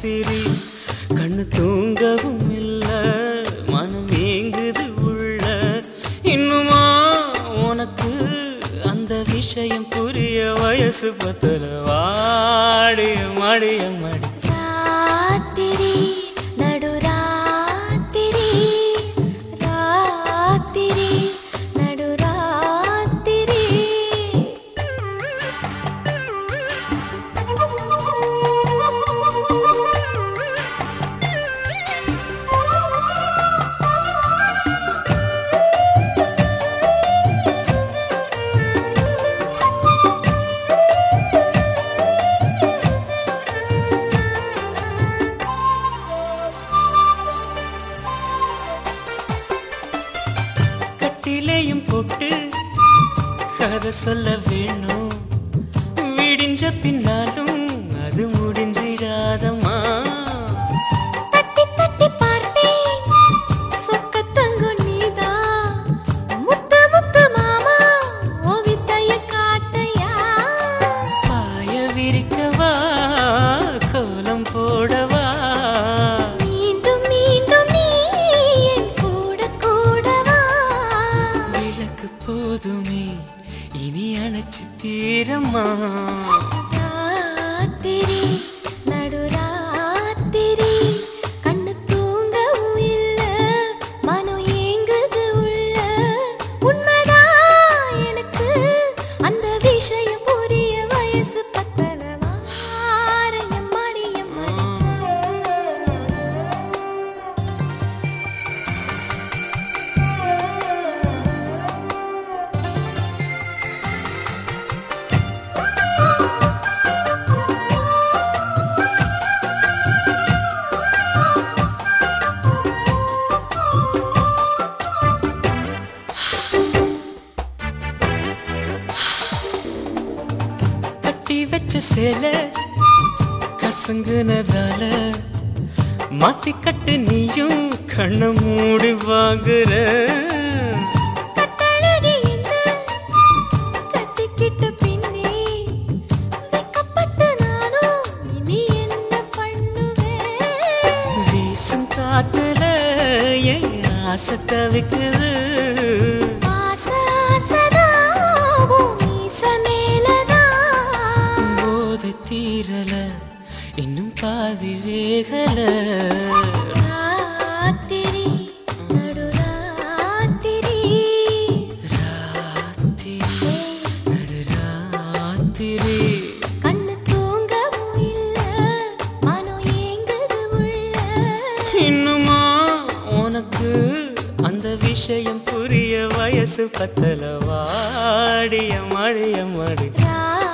ராத்திரி கண்ணு தூங்கவும் இல்ல மனம் ஏங்குது உள்ள இன்னுமா உனக்கு அந்த விஷயம் புரிய வயசு பத்தல வாடிய மடிய மடி ராத்திரி நடு ராத்திரி ராத்திரி நடு ராத்திரி கட்டிலையும் போட்டு கதை சொல்ல வேணும் விடிஞ்ச பின்னாலும் அது முடிஞ்சிடாதம்மா தட்டி தட்டி பார்ப்பேன் சொக்க தங்கம் நீதான் முத்து முத்து மாமா ஓ வித்தைய காட்டையா பாய விரிக்கவா கோலம் போடவா மீண்டும் மீண்டும் நீ என் கூட கூடவா விளக்கு போதுமே இனி அணைச்சு தீரம்மா ராத்திரி நடு ராத்திரி கண்ணு தூங்கவும் இல்ல மனம் ஏங்குது உள்ள உண்மைதான் எனக்கு அந்த விஷயம் புரிய வயசு பத்தல வாரையம் மடியம் கட்டி வச்ச சேலை கசங்குனதால மாத்தி கட்டு நீயும் கண்ண மூடி வாங்குற கட்டழகி என்ன கட்டிக்கிட்ட பின்னே வெக்கப்பட்ட நானும் இனி என்ன பண்ணுவேன் வீசும் காத்துல என் ஆசை தவிக்குது ஆசை ஆசைதான் உன் மீச மேலதான் போதை தீரல இன்னும் பாதி வேகல ராத்திரி நடு ராத்திரி ராத்திரி நடு ராத்திரி கண்ணு தூங்கவும் இல்ல மனம் ஏங்குது உள்ள இன்னுமா உனக்கு அந்த விஷயம் புரிய வயசு பத்தல வாடிய மழைய மடி ராத்திரி